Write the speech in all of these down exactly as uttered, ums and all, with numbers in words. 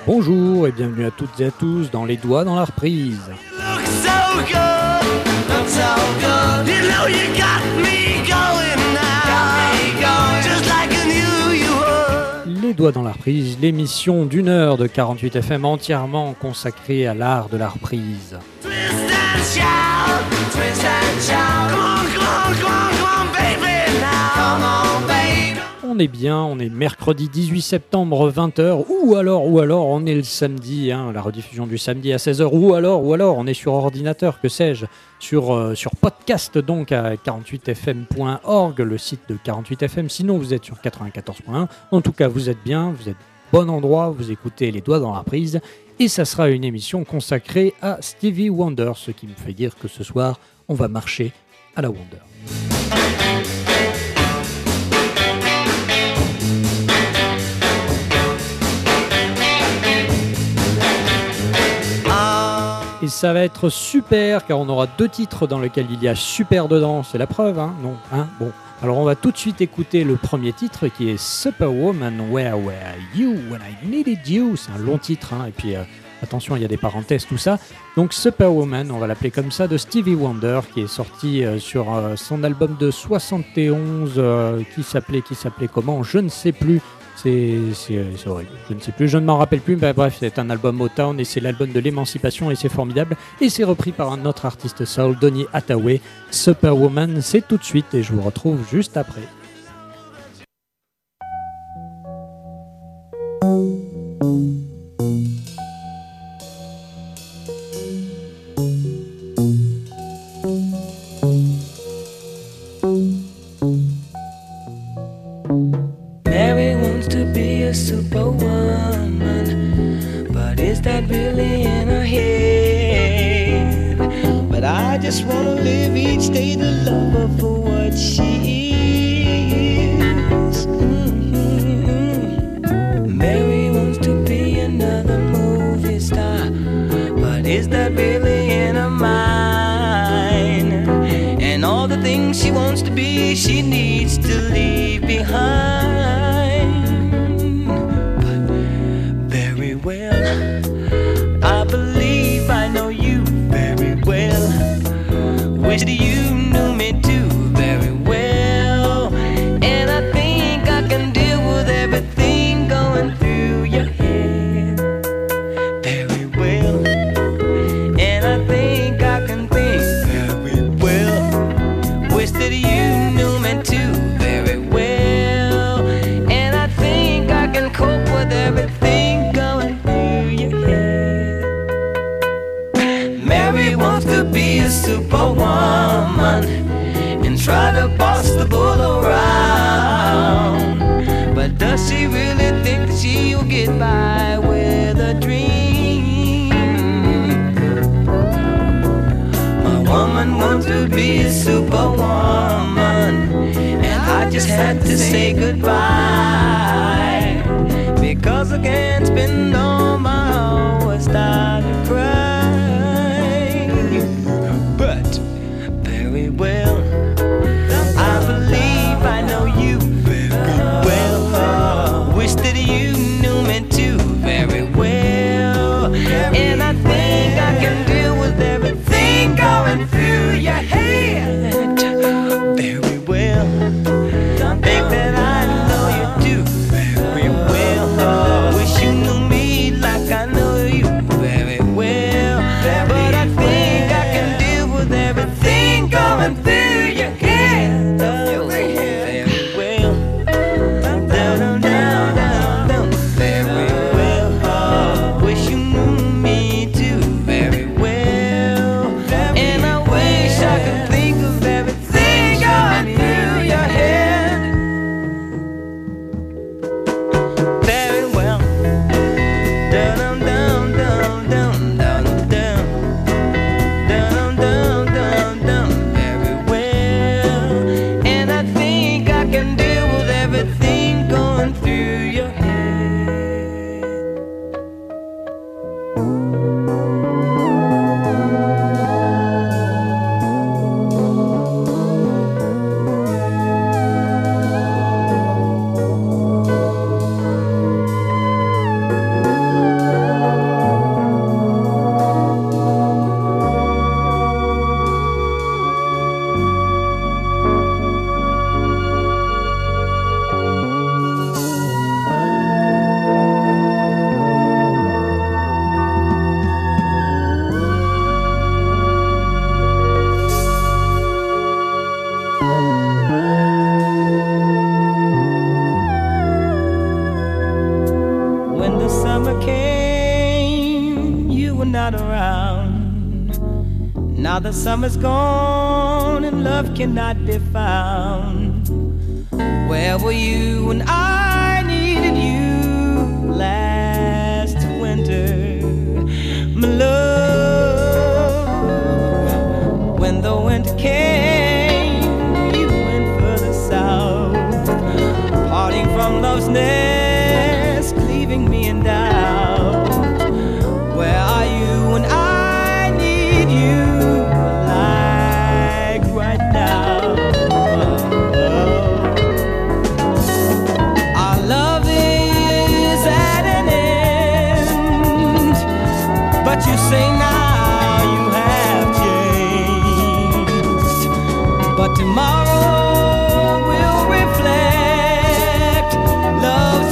Bonjour et bienvenue à toutes et à tous dans Les Doigts dans la reprise. Les Doigts dans la reprise, l'émission d'une heure de quarante-huit F M entièrement consacrée à l'art de la reprise. On est bien, on est mercredi dix-huit septembre vingt heures, ou alors, ou alors on est le samedi, hein, la rediffusion du samedi à seize heures, ou alors, ou alors on est sur ordinateur, que sais-je, sur, euh, sur podcast donc à quarante-huit F M point org, le site de quarante-huit F M, sinon vous êtes sur quatre-vingt-quatorze point un, en tout cas vous êtes bien, vous êtes bon endroit, vous écoutez Les Doigts dans la reprise, et ça sera une émission consacrée à Stevie Wonder, ce qui me fait dire que ce soir on va marcher à la Wonder. Et ça va être super car on aura deux titres dans lesquels il y a super dedans, c'est la preuve, hein? Non, hein? Bon. Alors on va tout de suite écouter le premier titre qui est Superwoman, Where Were You When I Needed You. C'est un long titre, hein? Et puis euh, attention, il y a des parenthèses, tout ça. Donc Superwoman, on va l'appeler comme ça, de Stevie Wonder, qui est sorti euh, sur euh, son album de soixante et onze, euh, qui s'appelait, qui s'appelait comment? Je ne sais plus. C'est, c'est, c'est horrible, je ne sais plus, je ne m'en rappelle plus, mais bref, c'est un album Motown et c'est l'album de l'émancipation et c'est formidable. Et c'est repris par un autre artiste soul, Donny Hathaway. Superwoman, c'est tout de suite et je vous retrouve juste après. Just wanna live each day to love her for what she is. Mm-hmm. Mary wants to be another movie star, but is that really in her mind? And all the things she wants to be, she needs to leave behind. But very well, I believe I know you very well. Wish that you knew me too very well. And I think I can deal with everything going through your head very well. And I think I can think very well. Wish that you knew me too very well. And I think I can cope with everything going through your head. Mary wants to be a superwoman and try to boss the bull around. But does she really think that she'll get by with a dream? My woman wants to be a superwoman, and I just had to say goodbye, because I can't spend all my hours starting to cry. Well, I believe I know you very well. Wish that you knew me too very well. And I think I can deal with everything going through your head very well. Think that I know you do very well. Wish you knew me Now the summer's gone and love cannot be found. Where were you when I needed you last winter, my love? When the winter came, you went further south, parting from love's nest, leaving me in doubt. Where are you when I need you like right now? Our love is at an end, but you say now you have changed. But tomorrow will reflect love's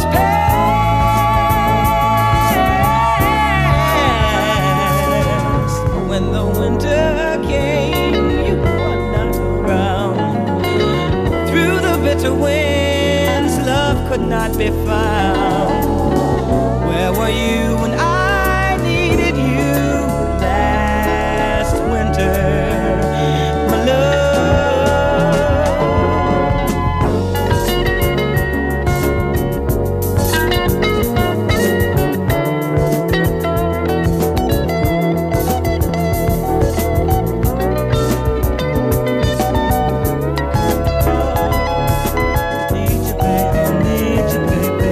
past. When the winter came, you were not around. Through the bitter winds, love could not be found. Where were you when I needed you last winter, my love? Need you, baby, need you, baby.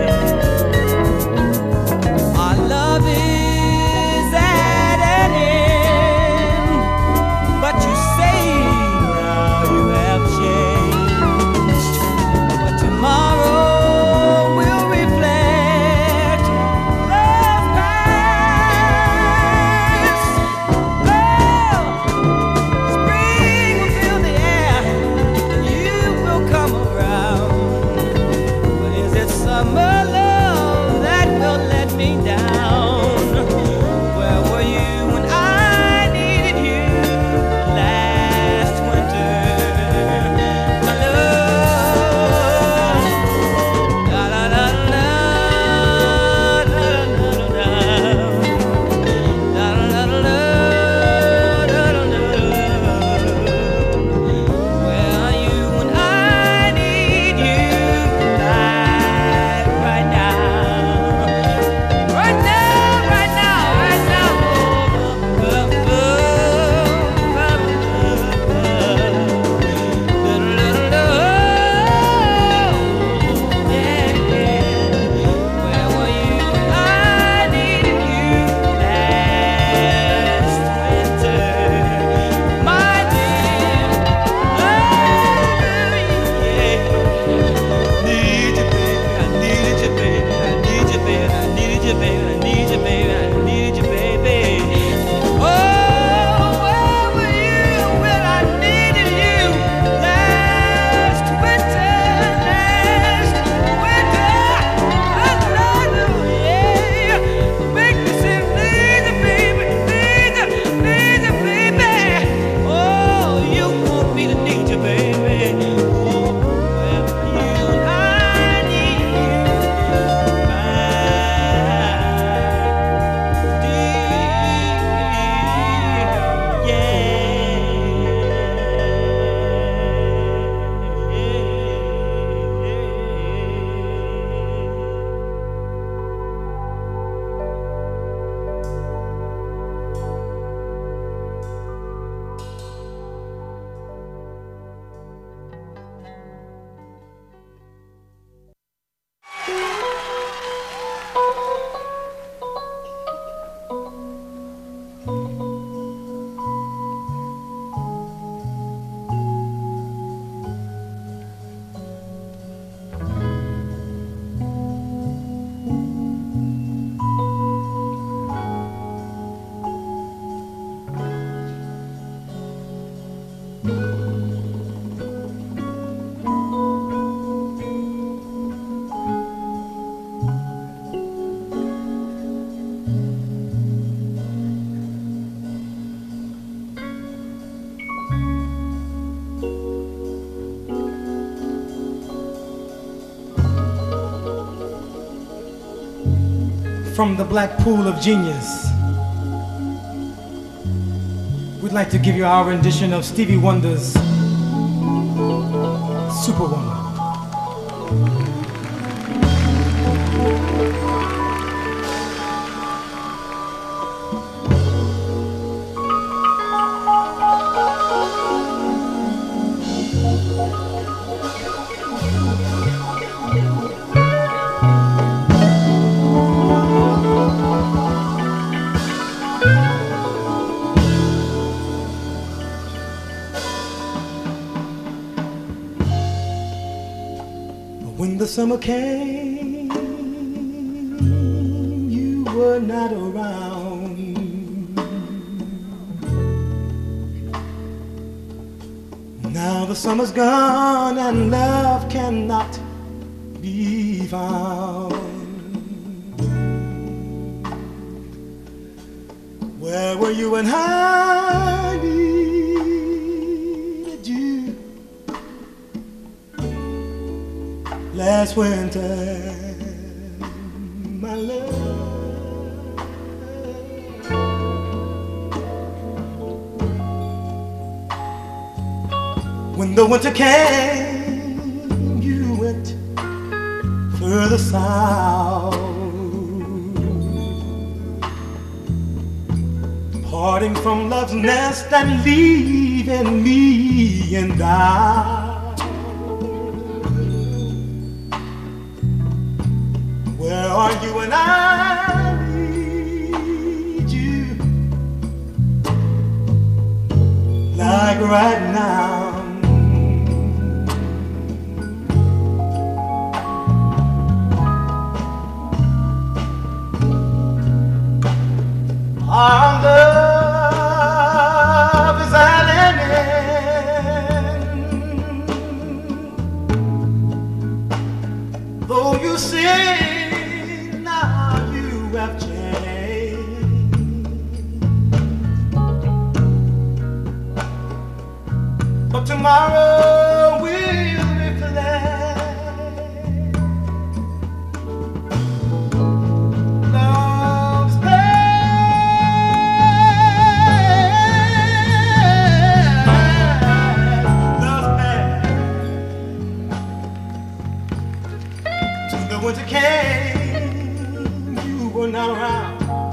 Our love is at an end, but you say now you have changed. But tomorrow will reflect love's past. Love, spring will fill the air, and you will come around. But is it summer love that will let me down? Where were you when I needed you last winter, my love? Da da da da da da da da da da da da. Where are you when I need you like right now? Right now, right now, right now. Oh, oh, oh, yeah, yeah. Where were you when I needed you last winter, my dear? Oh, yeah. Need you, baby. I needed you, baby. I need you, baby. I needed you, baby. I need you, baby. I need you, baby. Oh, where were you when I needed you last winter? Last winter. I love you, yeah. Make me say, please, baby, please, please, baby. Oh, you want me to need you, baby. Oh, where were you when I need you, my from the black pool of genius. We'd like to give you our rendition of Stevie Wonder's Superwoman. When the summer came, you were not around. Now the summer's gone and love cannot be found. Where were you when I needed you? Last winter, my love. When the winter came, you went further south, parting from love's nest and leaving me in doubt. Where are you when I need you? Like right now. Our love is at an end. Though you say have changed, but tomorrow will reflect love's past, love's past. Till the winter came, were not around.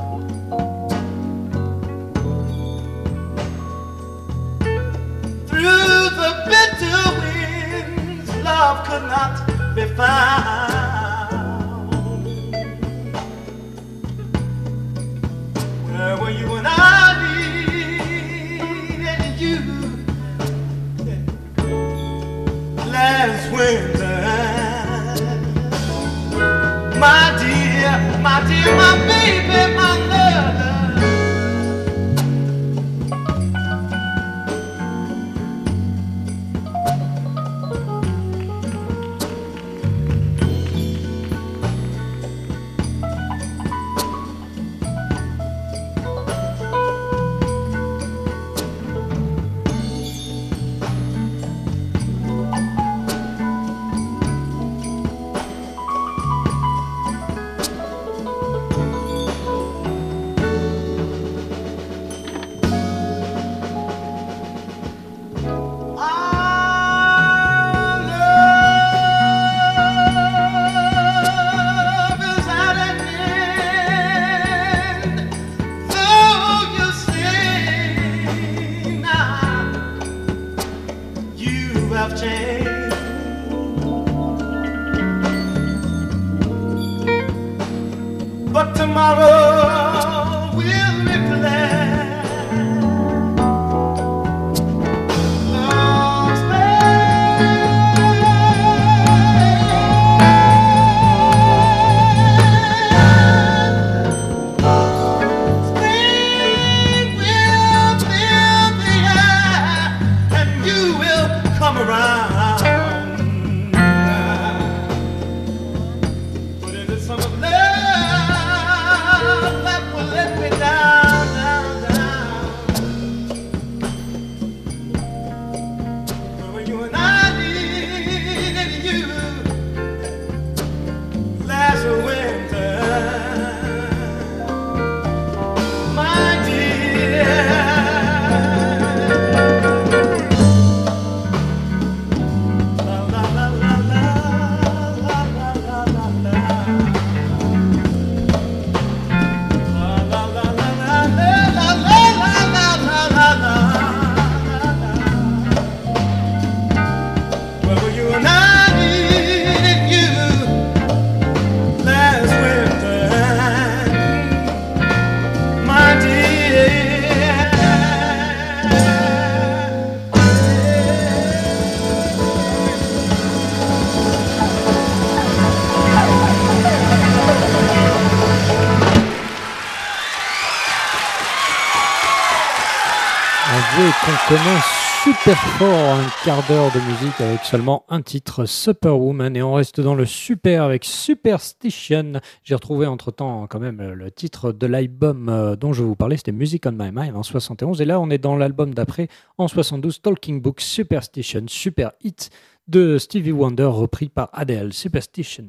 Through the bitter winds, love could not be found. Where were you when I needed you? Last winter, my dear, my dear, my baby, my love. Have changed, but tomorrow will reflect love's past. Spring will fill the air, and you will come around. Put into some of love that will let me down, down, down. Where were you when I needed you last winter, my dear? On commence super fort un quart d'heure de musique avec seulement un titre, Superwoman, et on reste dans le super avec Superstition. J'ai retrouvé entre-temps quand même le titre de l'album dont je vous parlais, c'était Music on My Mind en soixante et onze, et là on est dans l'album d'après en soixante-douze, Talking Book, Superstition, super hit de Stevie Wonder repris par Adele, Superstition.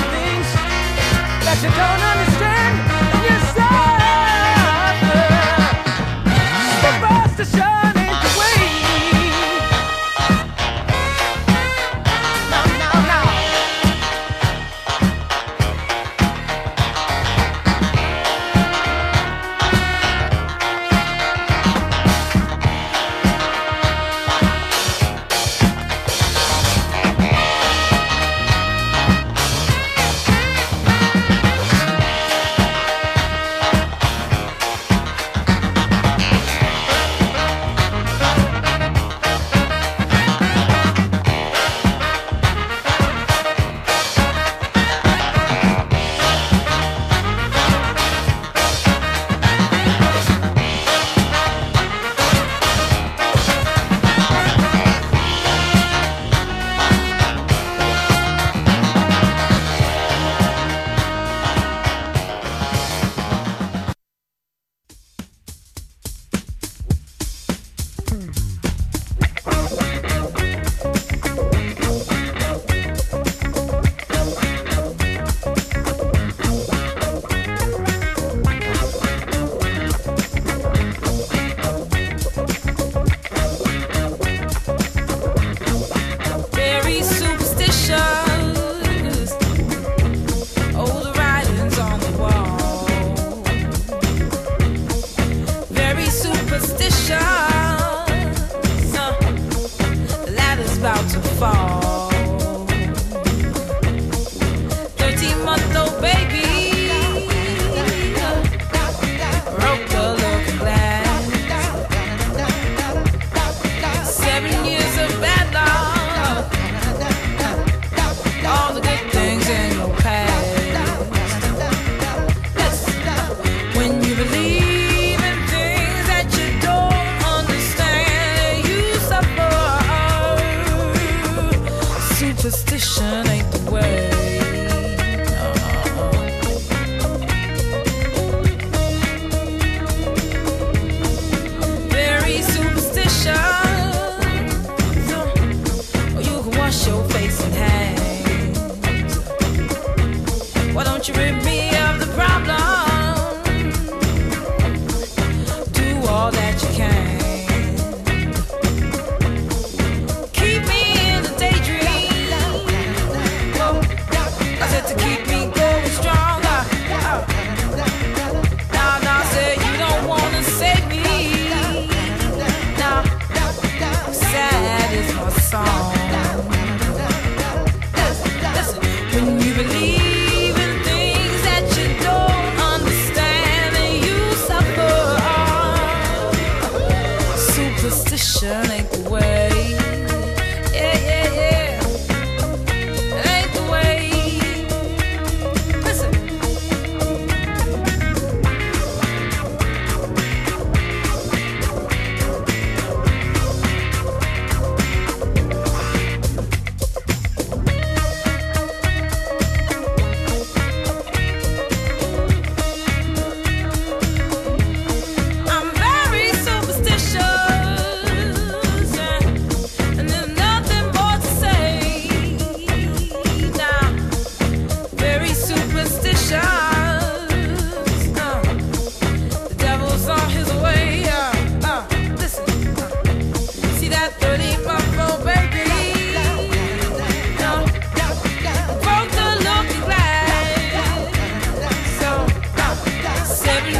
You don't understand, and you suffer.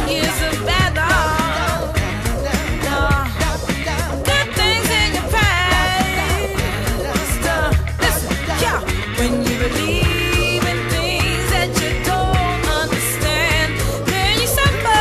years of bad luck. No. Good things in your past. Uh, listen, yeah. When you believe in things that you don't understand, then you suffer.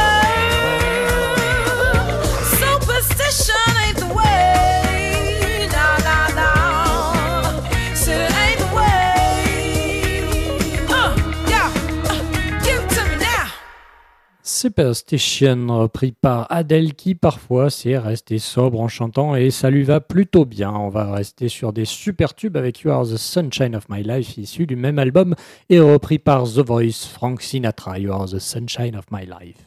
Superstition ain't the way. No, no, no. Said it ain't the way. Uh, yeah. Uh, give it to me now. Superstition, repris par Adele, qui parfois sait rester sobre en chantant, et ça lui va plutôt bien. On va rester sur des super tubes avec You Are the Sunshine of My Life, issu du même album et repris par The Voice, Frank Sinatra. You Are the Sunshine of My Life.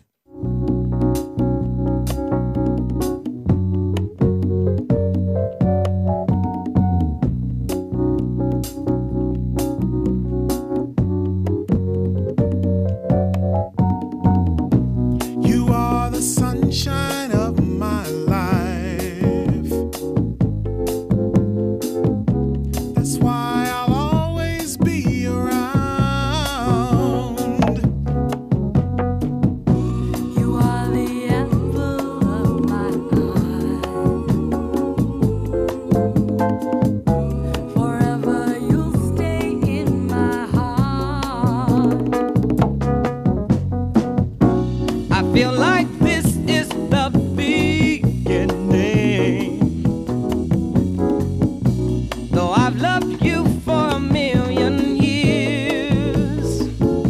You are the sunshine of my life. That's why I'll always be around. You are the apple of my eye. Forever you'll stay in my heart. I feel like this is the beginning. Though I've loved you for a million years,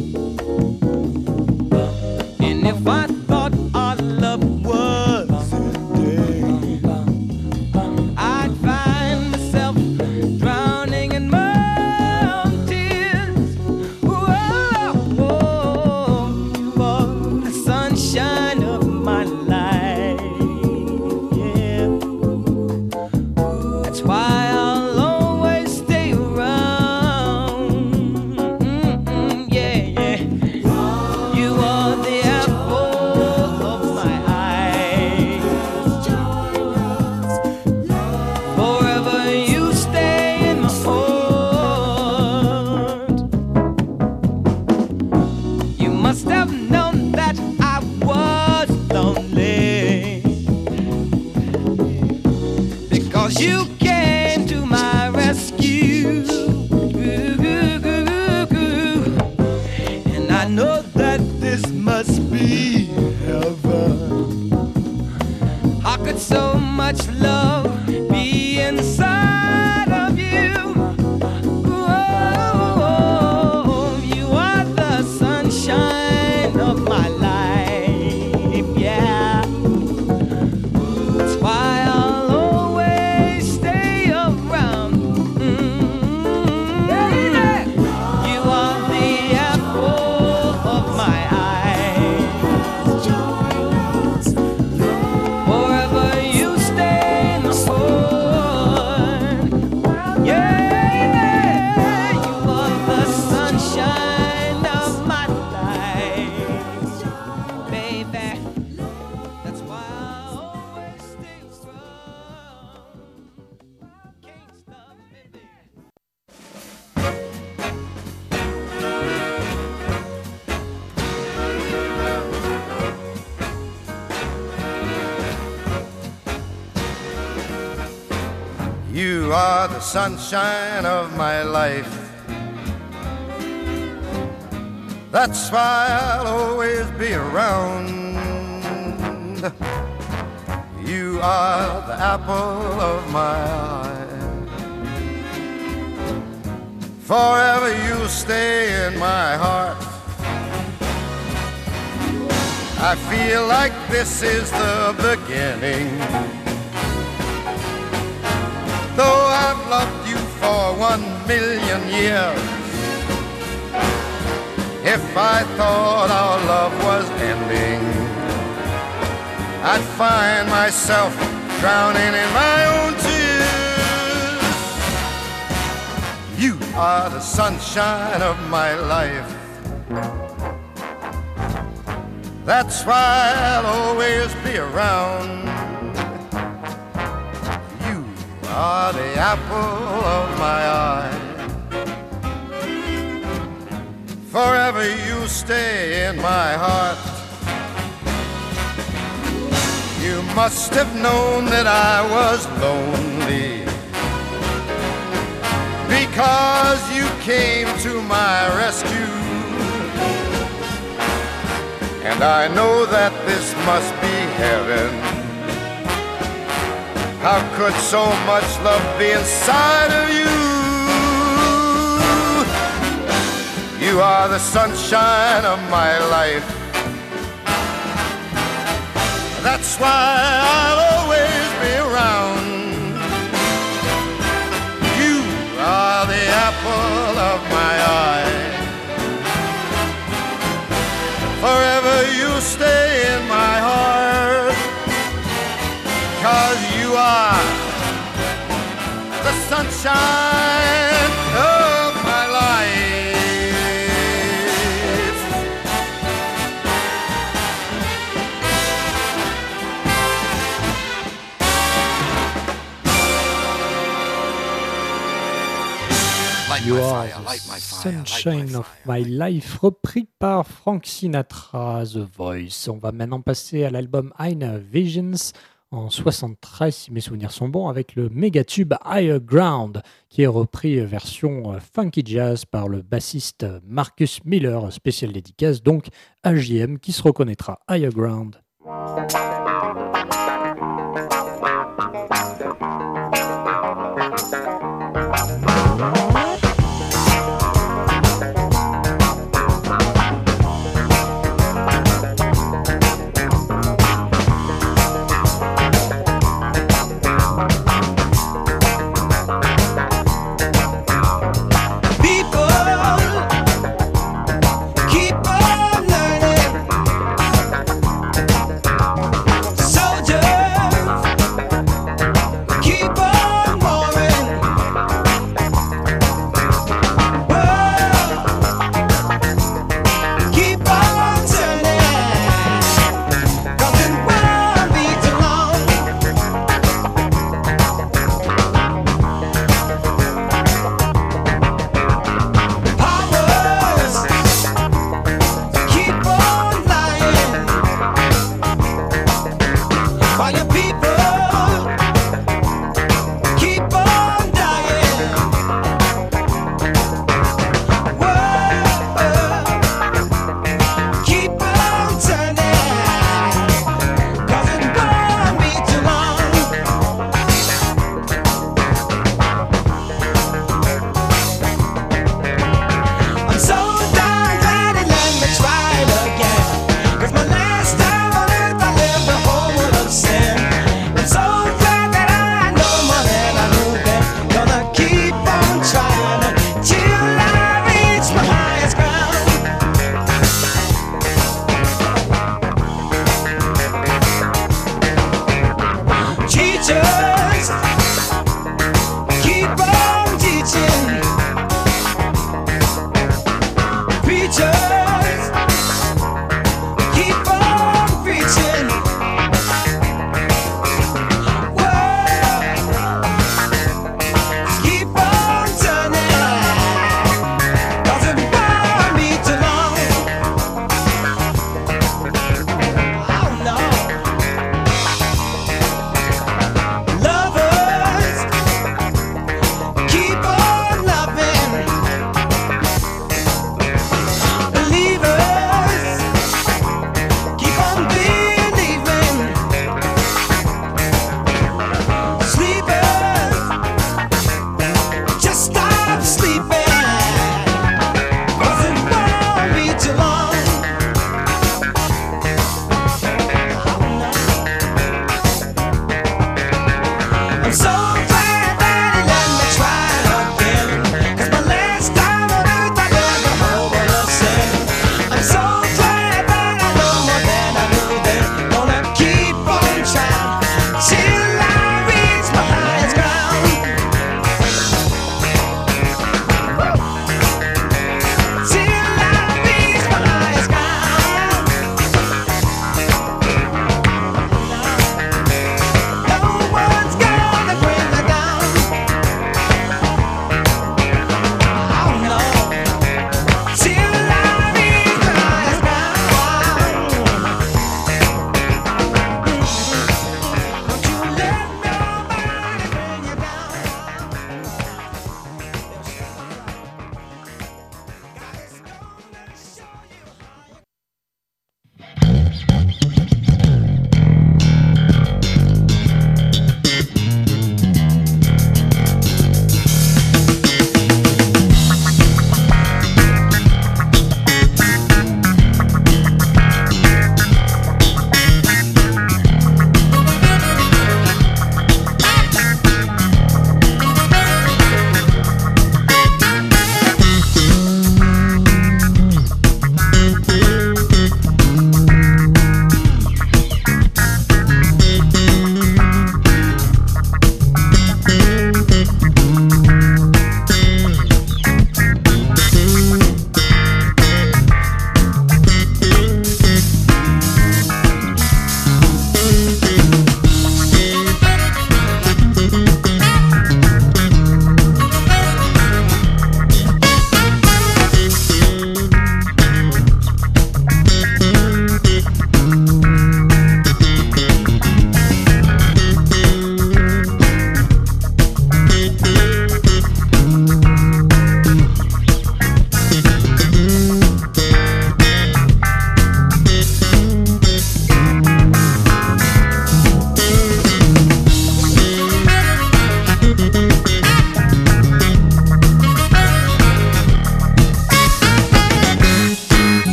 and if I thought our love was ending, I'd find myself drowning in my own tears. Whoa, whoa, you are the sunshine of my life. Yeah, that's why I'll always stay around. Mm-mm, yeah, yeah. You are the apple of my eye. Forever you stay in my heart. You must have known that I was lonely, because you came to my rescue. And I know that this must be heaven. How could so much love be inside of you? Oh, you are the sunshine of my life. Yeah, that's why I'll always stay around. Mm, yeah. You are the apple of my eye. Forever you stay in the heart. Yeah, you are the sunshine of my life, baby. That's why I always stay around. Can't stop me, baby. You are the sunshine of my life. That's why I'll always be around. You are the apple of my eye. Forever you stay in my heart. I feel like this is the beginning. Though I've loved you for one million years, if I thought our love was ending, I'd find myself drowning in my own tears. You are the sunshine of my life. That's why I'll always be around. You are the apple of my eye. Forever you stay in my heart. You must have known that I was lonely, because you came to my rescue. And I know that this must be heaven. How could so much love be inside of you? You are the sunshine of my life. That's why I'll always be around. You are the apple of my eye. Forever you stay in my heart, 'cause you are the sunshine of my life. You are the sunshine of my life, repris par Frank Sinatra, The Voice. On va maintenant passer à l'album Inner Visions en soixante-treize, si mes souvenirs sont bons, avec le méga tube Higher Ground, qui est repris version funky jazz par le bassiste Marcus Miller, spécial dédicace donc à J M, qui se reconnaîtra. Higher Ground. Keep on learning.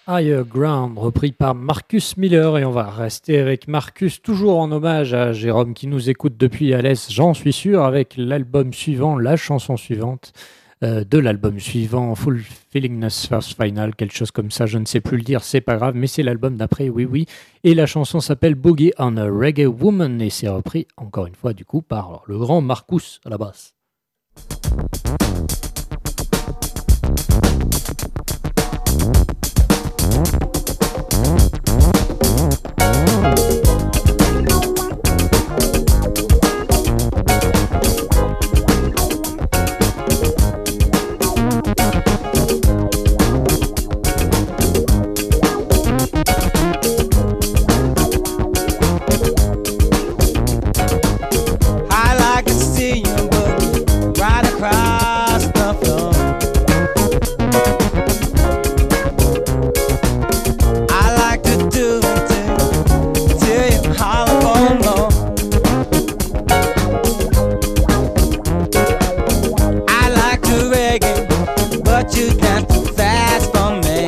Higher Ground, repris par Marcus Miller, et on va rester avec Marcus, toujours en hommage à Jérôme qui nous écoute depuis Alès, j'en suis sûr, avec l'album suivant, la chanson suivante euh, de l'album suivant, Fulfillingness First Final, quelque chose comme ça, je ne sais plus le dire, c'est pas grave, mais c'est l'album d'après, oui oui, et la chanson s'appelle Boogie on a Reggae Woman, et c'est repris encore une fois du coup par le grand Marcus à la basse. I like to see you boogie right across the floor. I like to do it till, till you holler for more. I like to reggae, but you got too fast for me.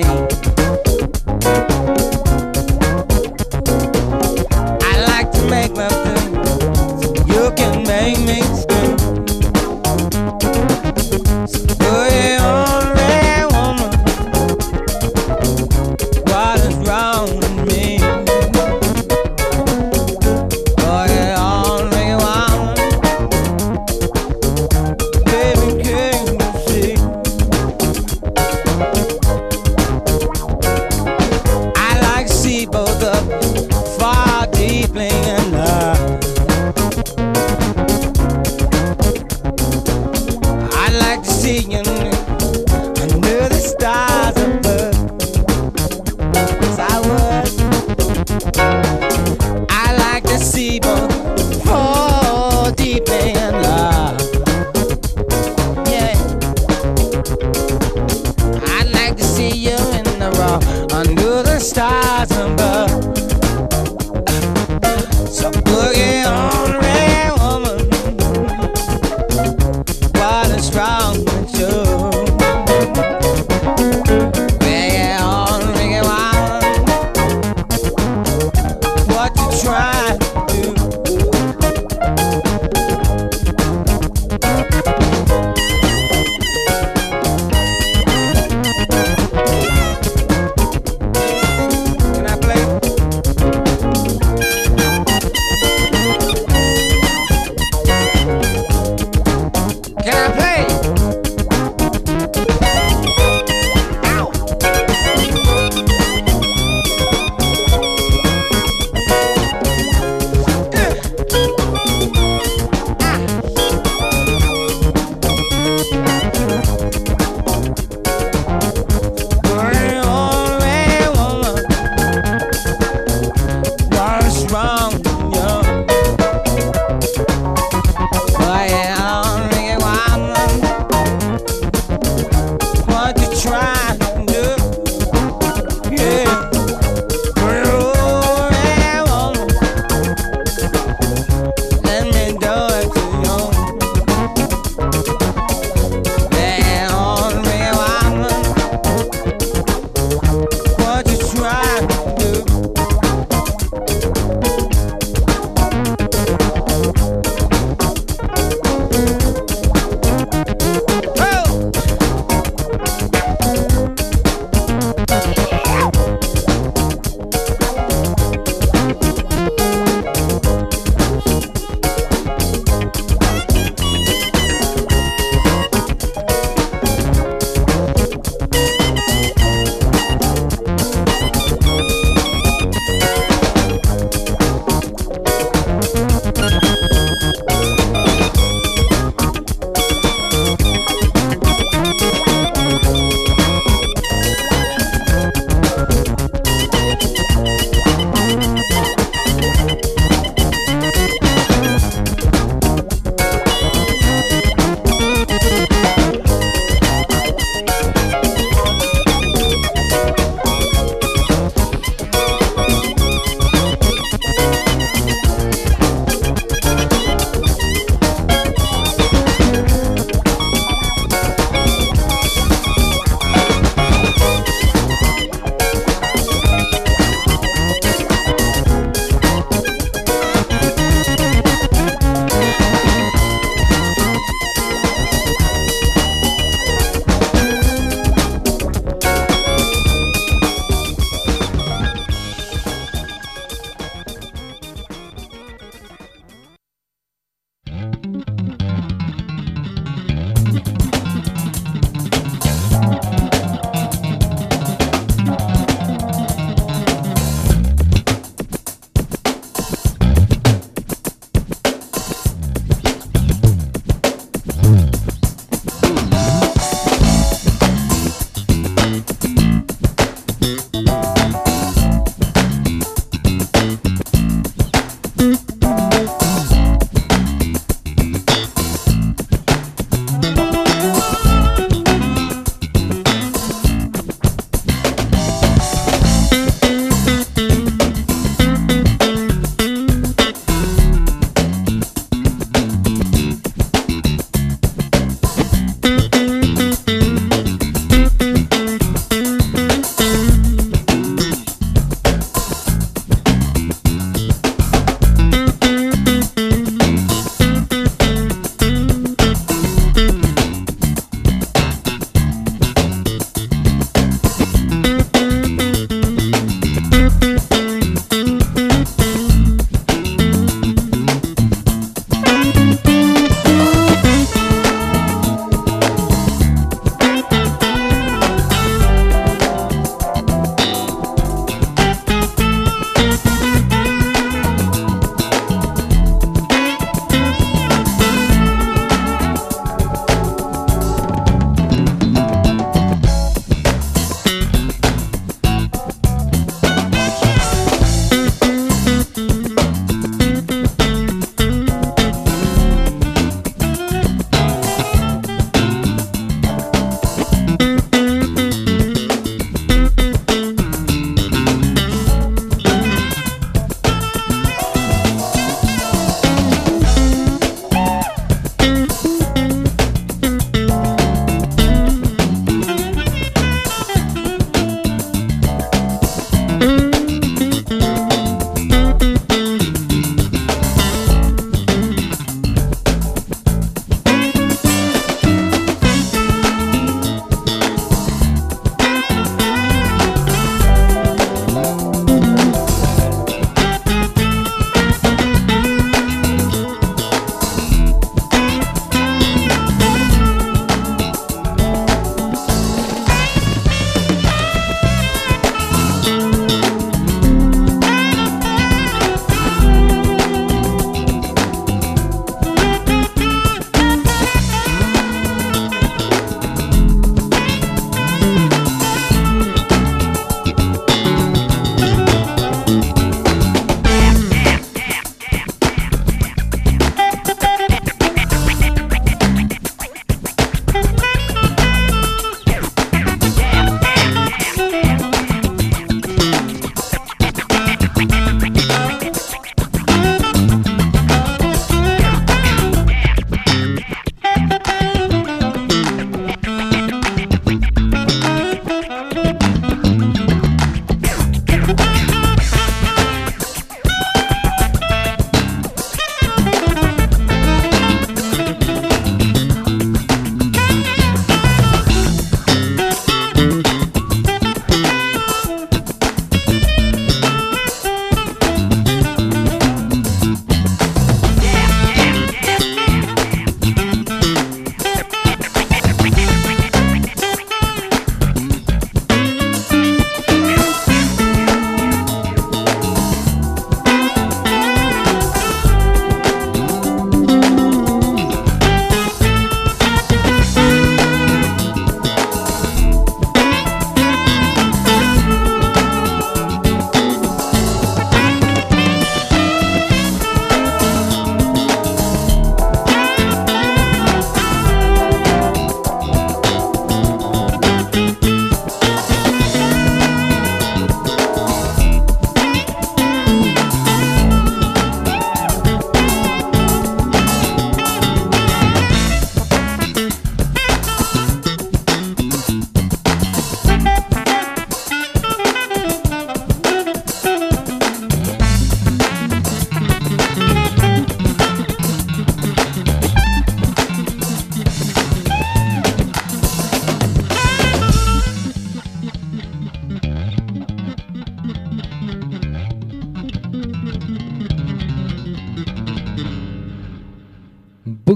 I like to make love to you, you can make me scream. So do it on red woman, what is wrong with me? Put it on red woman, baby, can you see? I like to see both of you far deeply in love. I like to see you under the stars above. Yes, I would. I like to see both fall deeply in love. Yeah. I'd like to see you in the raw under the stars above. So boogie on, red woman, what is wrong with you?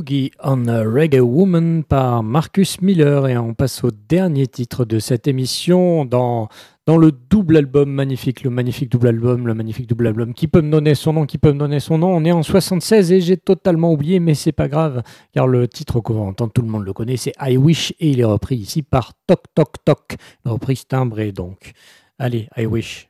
Boogie on a Reggae Woman par Marcus Miller. Et on passe au dernier titre de cette émission dans, dans le double album magnifique, le magnifique double album, le magnifique double album. Qui peut me donner son nom, qui peut me donner son nom? On est en soixante-seize et j'ai totalement oublié, mais c'est pas grave, car le titre qu'on va entendre, tout le monde le connaît, c'est I Wish, et il est repris ici par Toc Toc Toc, reprise timbrée donc. Allez, I Wish.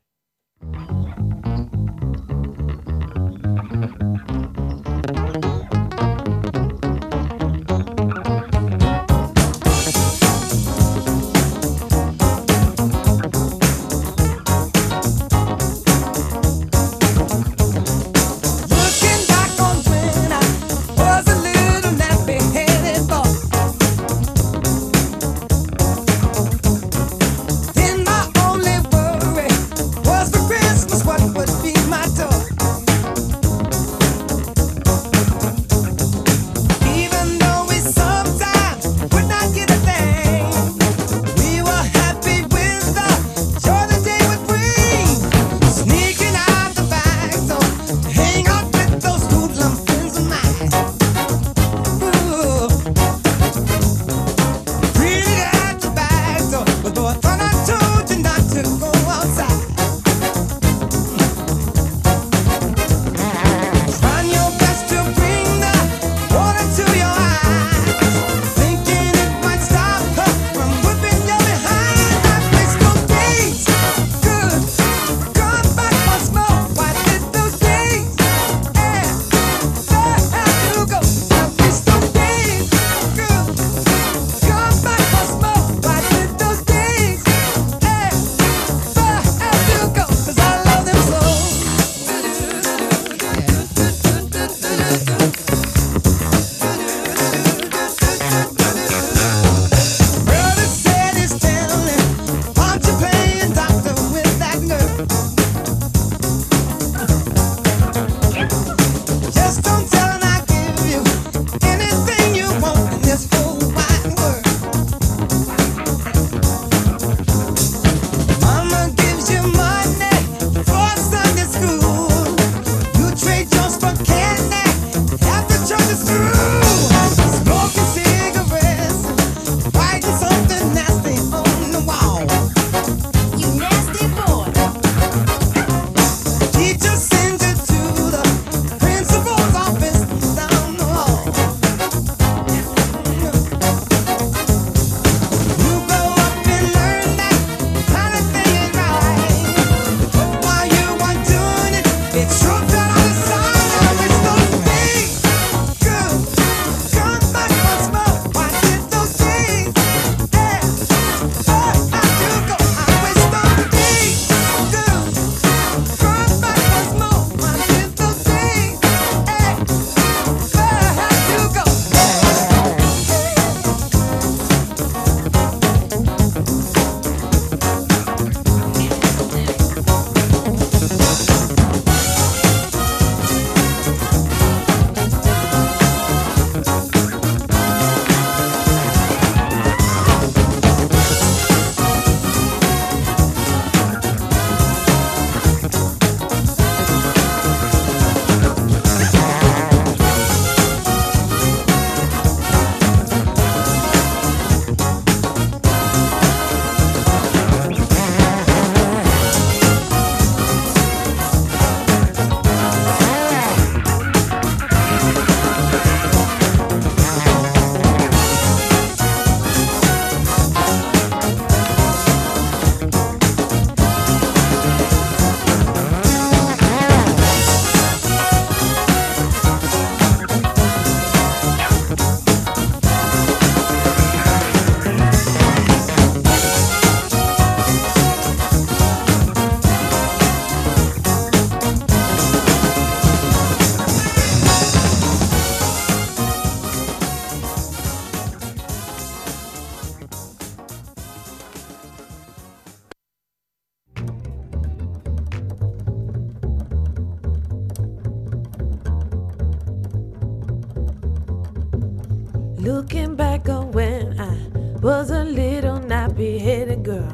Looking back on when I was a little nappy-headed girl,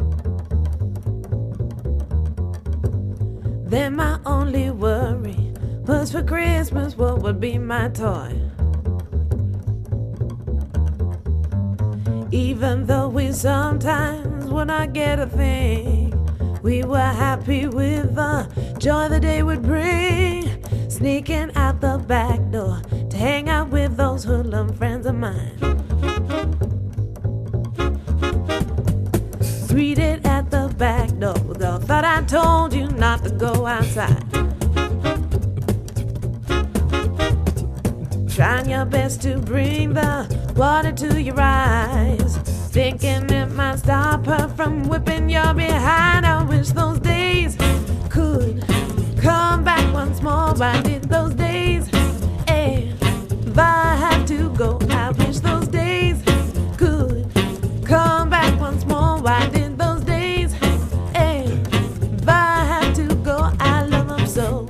then my only worry was for Christmas what would be my toy. Even though we sometimes would not get a thing, we were happy with the joy the day would bring. Sneaking out the back door to hang out with those hoodlum friends of mine. Greeted at the back door, though thought I told you not to go outside. Trying your best to bring the water to your eyes, thinking it might stop her from whipping your behind. I wish those days could come back once more. Why did those days ever have to go? I wish those days could come back once more. Why did those days ever have to go? I love them so.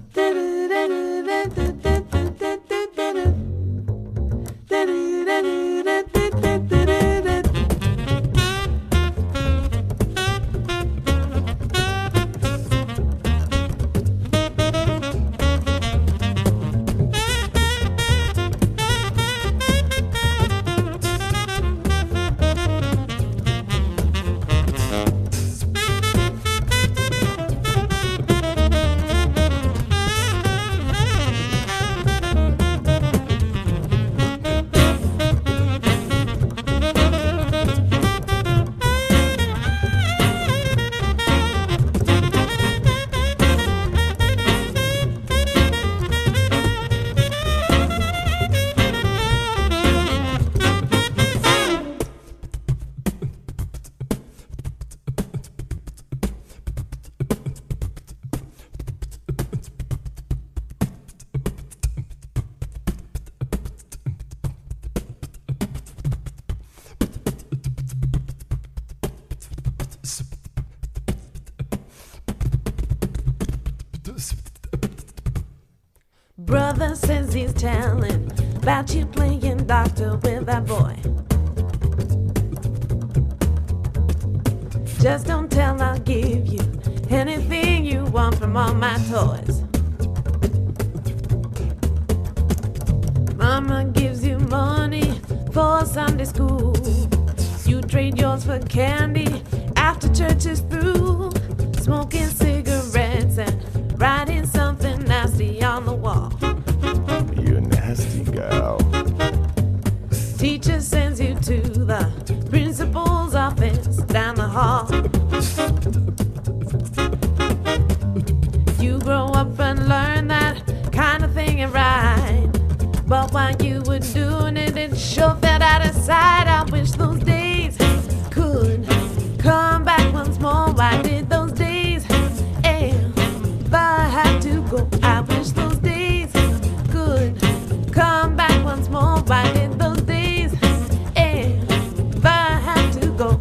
Brother says he's telling about you playing doctor with that boy. Just don't tell, I'll give you anything you want from all my toys. Mama gives you money for Sunday school. You trade yours for candy after church is through. Smoking cigarettes and writing something nasty on the wall. You nasty girl. Teacher sends you to the principal's office down the hall. You grow up and learn that kind of thing ain't right. But while you were doing it, it sure felt out of sight. I wish those days could come back once more. Why did those days ever have to go? I wish those days could come back once more. Why did those days ever have to go?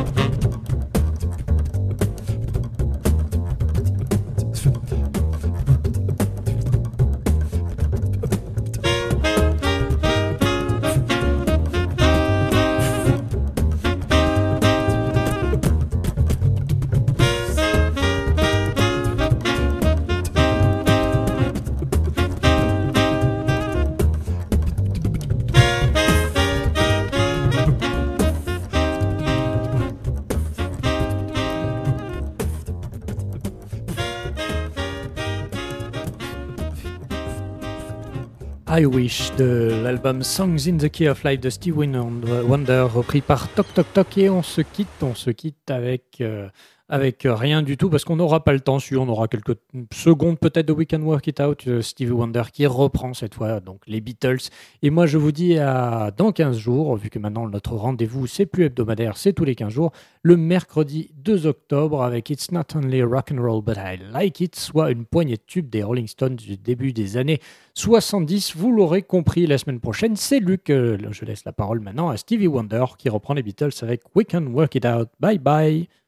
I Wish de l'album Songs in the Key of Life de Stevie Wonder, repris par Toc Toc Toc. Et on se quitte, on se quitte avec, euh, avec rien du tout parce qu'on n'aura pas le temps. Si on aura quelques secondes peut-être de We Can Work It Out, euh, Stevie Wonder qui reprend cette fois donc les Beatles. Et moi je vous dis à dans quinze jours, vu que maintenant notre rendez-vous c'est plus hebdomadaire, c'est tous les quinze jours, le mercredi deux octobre avec It's Not Only Rock and Roll But I Like It, soit une poignée de tubes des Rolling Stones du début des années soixante-dix. Vous l'aurez compris, la semaine prochaine, c'est Luc. Je laisse la parole maintenant à Stevie Wonder qui reprend les Beatles avec We Can Work It Out. Bye bye.